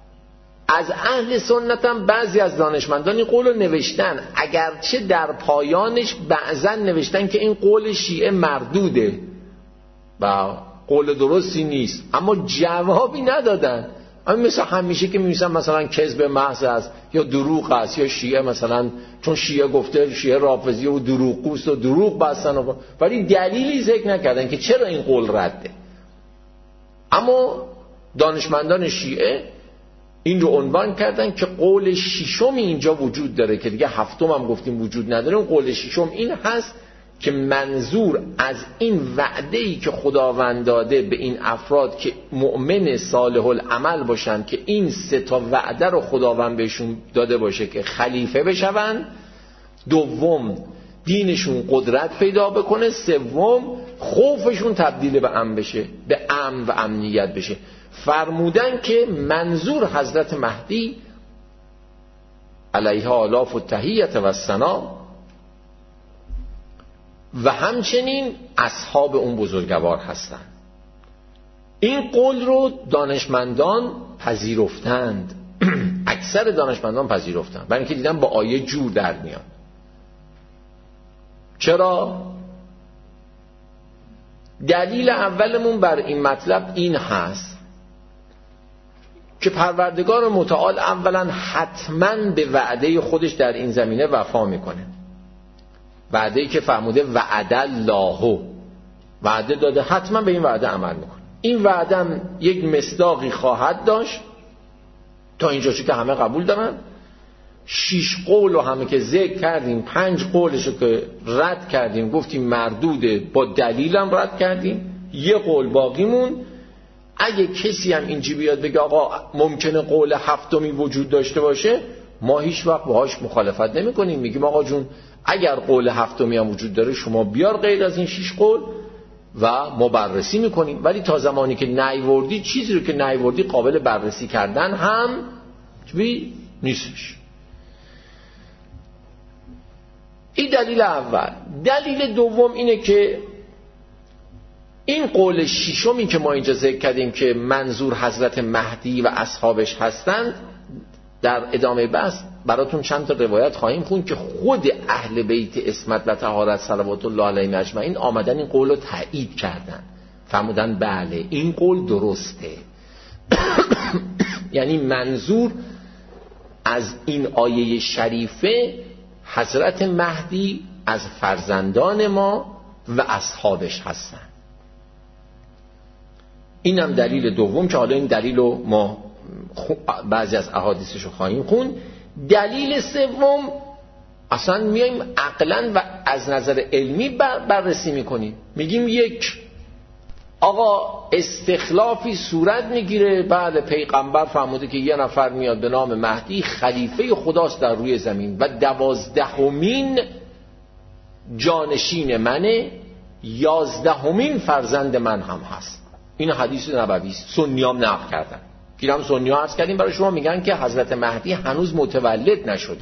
Speaker 2: از اهل سنت هم بعضی از دانشمندان این قول رو نوشتن، اگرچه در پایانش بعضا نوشتن که این قول شیعه مردوده و قول درستی نیست، اما جوابی ندادن. اما مثل همیشه که می‌نویسن مثلا کذب محض است یا دروغ است، یا شیعه مثلا چون شیعه گفته شیعه رافضی و دروغگوست و دروغ بستن، ولی دلیلی ذکر نکردن که چرا این قول رده. اما دانشمندان شیعه این رو عنوان کردن که قول ششم اینجا وجود داره که دیگه هفتم هم گفتیم وجود نداره. اون قول ششم این هست که منظور از این وعده‌ای که خداوند داده به این افراد که مؤمن صالح العمل باشن، که این 3 تا وعده رو خداوند بهشون داده باشه که خلیفه بشون، دوم دینشون قدرت پیدا بکنه، سوم خوفشون تبدیل به امن بشه، به امن و امنیت بشه. فرمودن که منظور حضرت مهدی علیها آلاف التحیة و الثنا و همچنین اصحاب اون بزرگوار هستند. این قول رو دانشمندان پذیرفتند اکثر دانشمندان پذیرفتند، برای اینکه دیدن با آیه جور در میاد. چرا؟ دلیل اولمون بر این مطلب این هست که پروردگار متعال اولا حتما به وعده خودش در این زمینه وفا میکنه. وعده‌ای که فرموده وعد الله، وعده داده، حتما به این وعده عمل میکنه. این وعده هم یک مصداقی خواهد داشت. تا اینجا که همه قبول دارن. 6 قول رو همه که ذکر کردیم، 5 قولش رو که رد کردیم گفتیم مردوده، با دلیلم رد کردیم، 1 قول باقیمون. اگه کسی هم اینجی بیاد بگه آقا ممکنه قول 7می وجود داشته باشه، ما هیچ وقت باهاش مخالفت نمی کنیم، میگیم آقا جون اگر قول 7می هم وجود داره شما بیار غیر از این 6 قول و ما بررسی میکنیم. ولی تا زمانی که نیوردی، چیزی رو که نیوردی قابل بررسی کردن هم نیستش. این دلیل اول. دلیل دوم اینه که این قول ششمی که ما اینجا ذکر کردیم که منظور حضرت مهدی و اصحابش هستند، در ادامه بحث براتون چند تا روایت خواهیم خوند که خود اهل بیت عصمت و طهارت صلوات الله علیهم اجمعین آمدن این قول رو تایید کردن، فرمودن بله این قول درسته. یعنی منظور از این آیه شریفه حضرت مهدی از فرزندان ما و اصحابش هستن. اینم دلیل دوم که حالا این دلیل رو ما بعضی از احادیثش رو خواهیم خوند. دلیل سوم اصلا میایم عقلا و از نظر علمی بررسی میکنیم، میگیم یک آقا استخلافی صورت میگیره. بعد پیغمبر فرموده که یه نفر میاد به نام مهدی، خلیفه خداست در روی زمین و 12مین جانشین منه، 11مین فرزند من هم هست. این حدیث نبوی است، سنیام نقل کردن. اینم سنی‌ها عرض کردیم برای شما، میگن که حضرت مهدی هنوز متولد نشده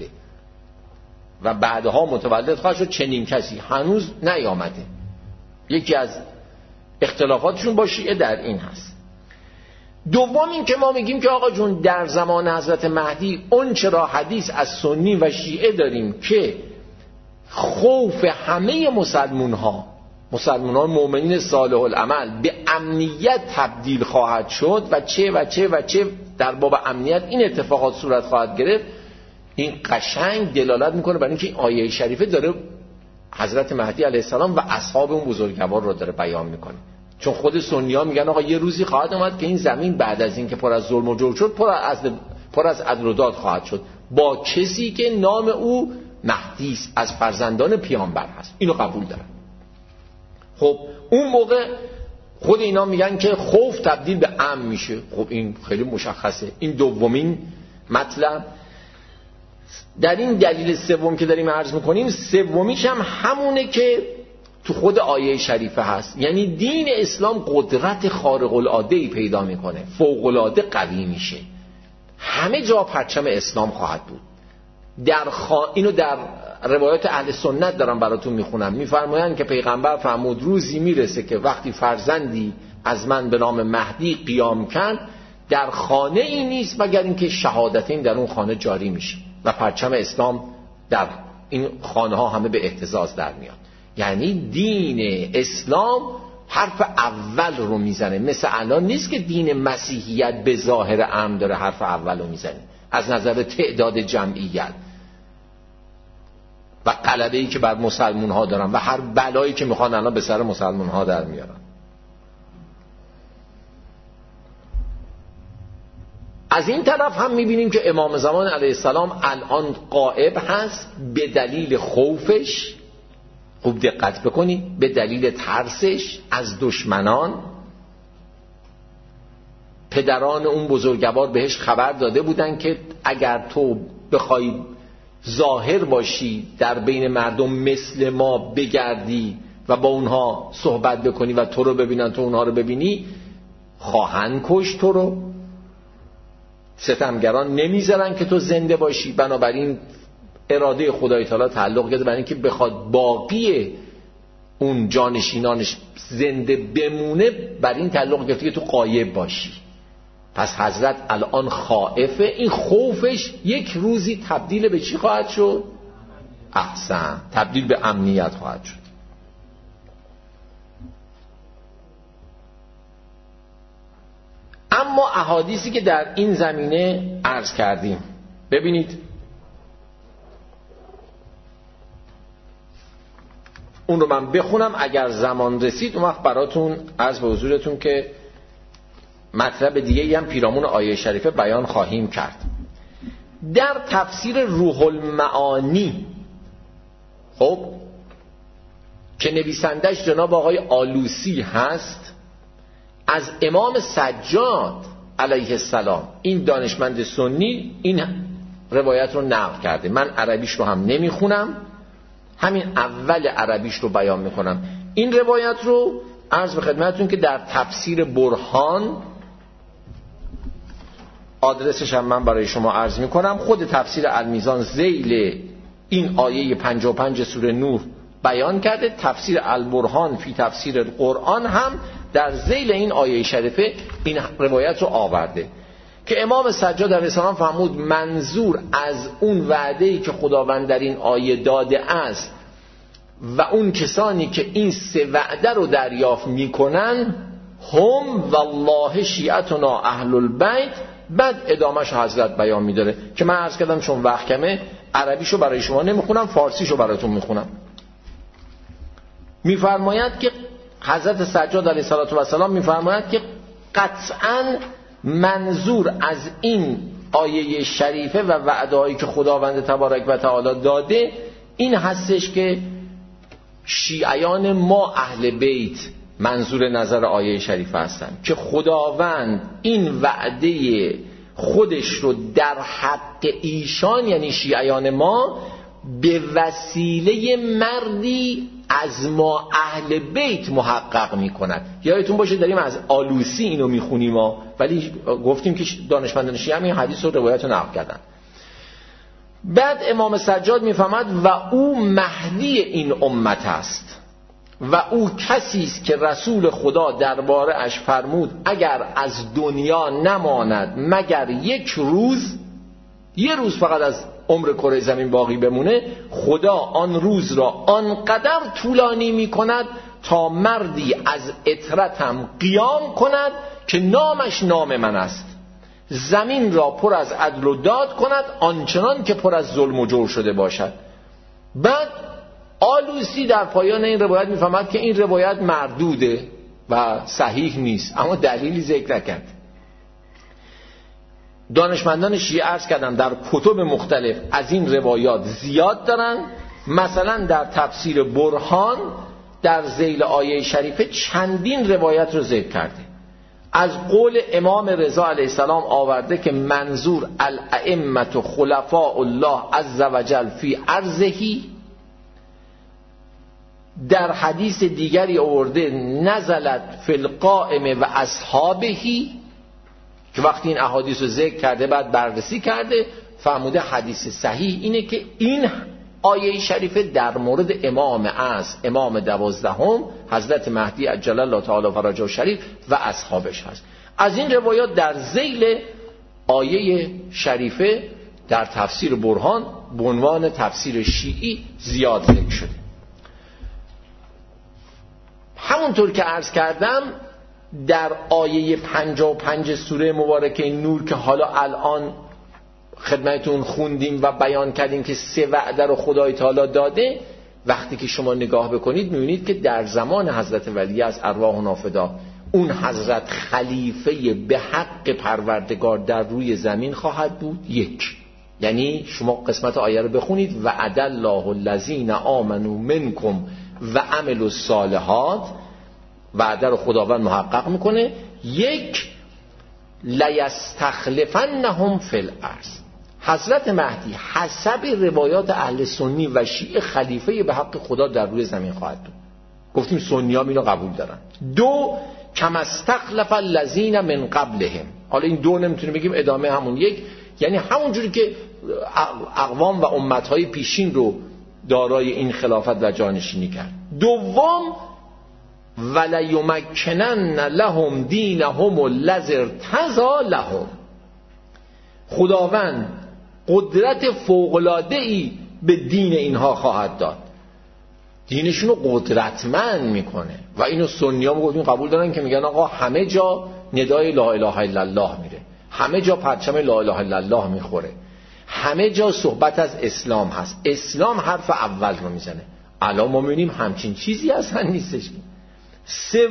Speaker 2: و بعدها متولد خواهد شد، چنین کسی هنوز نیامده. یکی از اختلافاتشون با شیعه در این هست. دوم این که ما میگیم که آقا جون در زمان حضرت مهدی اون چرا حدیث از سنی و شیعه داریم که خوف همه مسلمانان مؤمنین صالح العمل به امنیت تبدیل خواهد شد و چه در باب امنیت این اتفاقات صورت خواهد گرفت. این قشنگ دلالت میکنه برای اینکه این آیه شریفه داره حضرت مهدی علیه السلام و اصحاب اون بزرگوار رو داره بیان میکنه. چون خود سنی‌ها میگن آقا یه روزی خواهد اومد که این زمین بعد از این که پر از ظلم و جور شد پر از عدل و داد خواهد شد با کسی که نام او مهدی است، از فرزندان پیامبر هست. اینو قبول دارن. خب اون موقع خود اینا میگن که خوف تبدیل به امن میشه. خب این خیلی مشخصه. این دومین مطلب. در این دلیل سوم که داریم عرض میکنیم، سومیش هم همونه که تو خود آیه شریفه هست. یعنی دین اسلام قدرت خارق العاده پیدا میکنه، فوق العاده قوی میشه، همه جا پرچم اسلام خواهد بود. اینو در روایات اهل سنت دارم براتون میخونم. میفرمایند که پیغمبر فرمود روزی میرسه که وقتی فرزندی از من به نام مهدی قیام کرد، در خانه ای نیست مگر اینکه شهادتین در اون خانه جاری میشه و پرچم اسلام در این خانه ها همه به اهتزاز در میاد. یعنی دین اسلام حرف اول رو میزنه، مثل الان نیست که دین مسیحیت به ظاهر امر داره حرف اول رو میزنه از نظر تعداد جمعیت و غلبه‌ای که بر مسلمون ها دارن و هر بلایی که میخوان الان به سر مسلمون ها در میارن. از این طرف هم میبینیم که امام زمان علیه السلام الان غائب هست به دلیل خوفش، خوب دقت بکنید، به دلیل ترسش از دشمنان. پدران اون بزرگوار بهش خبر داده بودن که اگر تو بخوای ظاهر باشی در بین مردم مثل ما بگردی و با اونها صحبت بکنی و تو رو ببینن تو اونها رو ببینی، خواهند کشت تو رو. ستمگران نمیذارن که تو زنده باشی. بنابراین اراده خدای تعالی تعلق گرفته برای اینکه بخواد باقی اون جانشینانش زنده بمونه، بر این تعلق گرفته که تو غایب باشی. پس حضرت الان خائفه. این خوفش یک روزی تبدیل به چی خواهد شد؟ احسن، تبدیل به امنیت خواهد شد. اما احادیثی که در این زمینه عرض کردیم، ببینید اون رو من بخونم، اگر زمان رسید اون وقت براتون عرض به حضورتون که مطلب دیگه هم پیرامون آیه شریفه بیان خواهیم کرد. در تفسیر روح المعانی، خب که نویسندش جناب آقای آلوسی هست، از امام سجاد علیه السلام، این دانشمند سنی، این روایت رو نقل کرده. من عربیش رو هم نمیخونم، همین اول عربیش رو بیان میکنم. این روایت رو عرض به خدمتتون که در تفسیر برهان، آدرسش هم من برای شما عرض میکنم، خود تفسیر المیزان ذیل این آیه 55 سوره نور بیان کرده. تفسیر البرهان فی تفسیر القرآن هم در ذیل این آیه شریفه این روایت رو آورده که امام سجاد علیه السلام فرمود منظور از اون وعده‌ای که خداوند در این آیه داده است و اون کسانی که این سه وعده رو دریافت میکنن، هم والله شیعتنا اهل البیت. بعد ادامهش حضرت بیان میداره که من عرض کردم چون وقت کمه عربیشو برای شما نمیخونم، فارسیشو براتون میخونم. میفرماید که حضرت سجاد علیه السلام میفرماید که قطعاً منظور از این آیه شریفه و وعده‌ای که خداوند تبارک و تعالی داده این هستش که شیعیان ما اهل بیت منظور نظر آیه شریفه هستن که خداوند این وعده خودش رو در حق ایشان، یعنی شیعیان ما، به وسیله مردی از ما اهل بیت محقق میکند. یادتون باشه داریم از آلوسی اینو میخونیم ولی گفتیم که دانشمندان شیعه این حدیث رو روایت رو نقل کردن. بعد امام سجاد میفهمد و او مهدی این امت است و او کسی است که رسول خدا درباره اش فرمود اگر از دنیا نماند مگر یک روز، یه روز فقط از عمر کره زمین باقی بمونه، خدا آن روز را آنقدر طولانی می کند تا مردی از اطرتم قیام کند که نامش نام من است، زمین را پر از عدل و داد کند آنچنان که پر از ظلم و جور شده باشد. بعد آلوسی در پایان این روایت میفهمد که این روایت مردوده و صحیح نیست، اما دلیلی ذکر نکرد. دانشمندان شیعه عرض کردن در کتب مختلف از این روایات زیاد دارن. مثلا در تفسیر برهان در ذیل آیه شریفه چندین روایت رو ذکر کرده. از قول امام رضا علیه السلام آورده که منظور الائمه خلفاء الله عز وجل فی ارضه. در حدیث دیگری آورده نزلت فی القائم و اصحابهی، که وقتی این احادیث رو ذکر کرده بعد بررسی کرده فهمیده حدیث صحیح اینه که این آیه شریفه در مورد امام است، امام 12 حضرت مهدی عجل الله تعالی فرجه الشریف و اصحابش هست. از این روایات در ذیل آیه شریفه در تفسیر برهان به عنوان تفسیر شیعی زیاد ذکر شده. همونطور که عرض کردم در آیه 55 سوره مبارکه نور که حالا الان خدمتون خوندیم و بیان کردیم که 3 وعده رو خدای تعالی داده، وقتی که شما نگاه بکنید می‌بینید که در زمان حضرت ولی از ارواح نافدا اون حضرت خلیفه به حق پروردگار در روی زمین خواهد بود. یعنی شما قسمت آیه رو بخونید وعد الله الذین آمنوا منکم و عملوا الصالحات، وعده رو خداوند محقق میکنه. لیستخلفنهم فی الارض، حضرت مهدی حسب روایات اهل سنی و شیعه خلیفه به حق خدا در روی زمین خواهد بود. گفتیم سنی ها اینو قبول دارن. 2 کما استخلف الذین من قبلهم، حالا این 2 نمیتونیم بگیم ادامه همون 1، یعنی همون جوری که اقوام و امتهای پیشین رو دارای این خلافت و جانشینی کرد. 2 ولیمکنن لهم دینهم الذی ارتضی لهم، خداوند قدرت فوق‌العاده‌ای به دین اینها خواهد داد، دینشون رو قدرتمند میکنه. و اینو سنی‌ها میگن قبول دارن که میگن آقا همه جا ندای لا اله الا الله میره، همه جا پرچم لا اله الا الله میخوره، همه جا صحبت از اسلام هست، اسلام حرف اول رو میزنه. الان ما میبینیم همچین چیزی اصلا نیستش. 3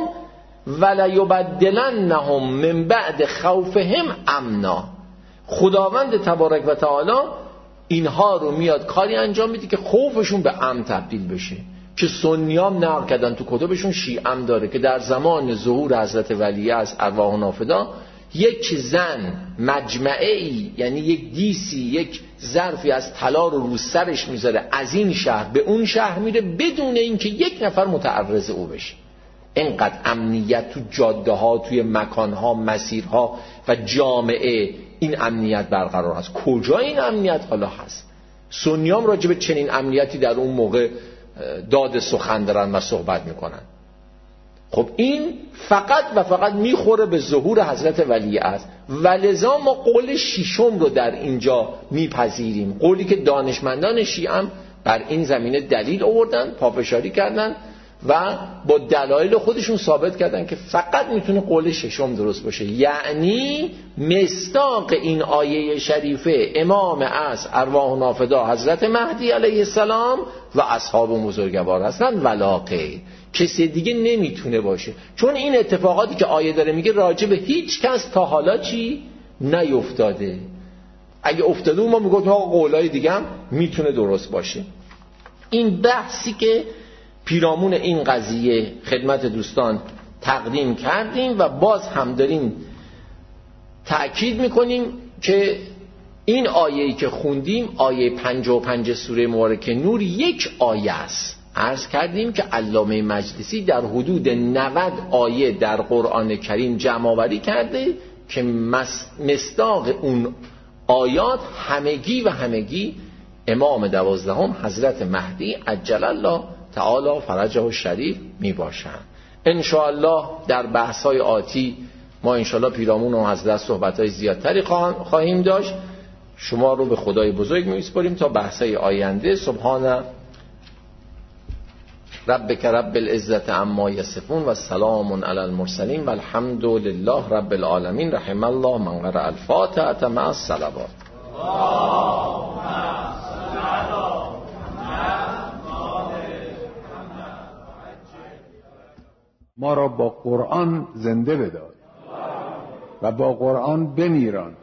Speaker 2: ولیبدلنهم من بعد خوفهم امنا، خداوند تبارک و تعالی اینها رو میاد کاری انجام میده که خوفشون به امن تبدیل بشه، که سنیام نقل کردن تو کتبشون، شیعم داره که در زمان ظهور حضرت ولی از ارواح نافدا یک زن مجمعی، یعنی یک دیسی، یک ظرفی از طلا رو سرش میذاره، از این شهر به اون شهر میره بدون اینکه یک نفر متعرض او بشه. اینقدر امنیت تو جاده ها، توی مکان ها، مسیرها و جامعه این امنیت برقرار هست. کجا این امنیت حالا هست؟ سنیام راجع به چنین امنیتی در اون موقع داد سخن دارن و صحبت میکنن. خب این فقط و فقط میخوره به ظهور حضرت ولی است، ولذا ما قول 6 رو در اینجا میپذیریم، قولی که دانشمندان شیعه بر این زمینه دلیل آوردن، پافشاری کردن و با دلایل خودشون ثابت کردن که فقط میتونه قول 6 درست باشه. یعنی مصداق این آیه شریفه امام عصر ارواح نافدا حضرت مهدی علیه السلام و اصحاب بزرگوار هستن، ولا غیر، کسی دیگه نمیتونه باشه. چون این اتفاقاتی که آیه داره میگه راجع به هیچ کس تا حالا چی نیفتاده. اگه افتاده ما میگفتیم آقا قولای دیگه هم میتونه درست باشه. این بحثی که پیرامون این قضیه خدمت دوستان تقدیم کردیم و باز هم داریم تأکید میکنیم که این آیه‌ای که خوندیم، آیه 55 سوره مبارکه نور، یک آیه است. عرض کردیم که علامه مجلسی در حدود 90 آیه در قرآن کریم جمع آوری کرده که مصداق اون آیات همگی امام 12 حضرت مهدی عجل الله تعالی فرجه الشریف می باشند. انشاءالله در بحث‌های آتی ما انشاءالله پیرامون و حضرت صحبت‌های زیادتری خواهیم داشت. شما رو به خدای بزرگ می‌سپاریم تا بحث‌های آینده. سبحان ربک رب العزة عما یصفون و سلام علی المرسلین و الحمد لله رب العالمین. رحم الله من قرأ الفاتحة مع الصلوات.
Speaker 3: ما را با قرآن زنده بدار و با قرآن بمیران.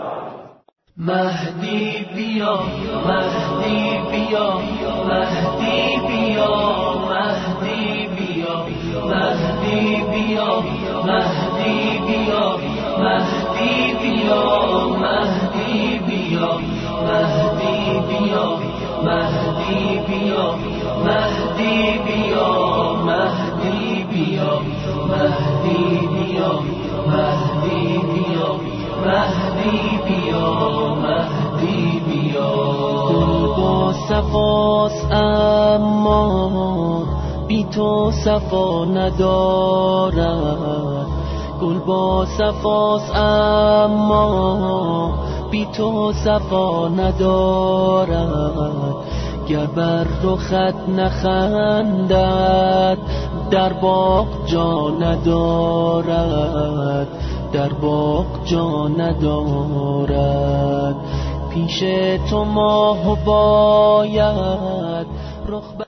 Speaker 4: مهدی بیا، مهدی بیا، مهدی بیا، مهدی بیا، مهدی بیا، مهدی بیا، مهدی بیا، مهدی بیا، مهدی بیا، مهدی بیا، مهدی بیا، مهدی بیا، مهدی بیا، مهدی بیا، مهدی بیا، مهدی بیا. با صفاست اما بی بی تو صفا ندارد. گل با صفاست اما بی تو صفا ندارد. گر بر رخت نخندد در باغ جا ندارد، در باغ جا ندارد. پیش تو ماه باید رخ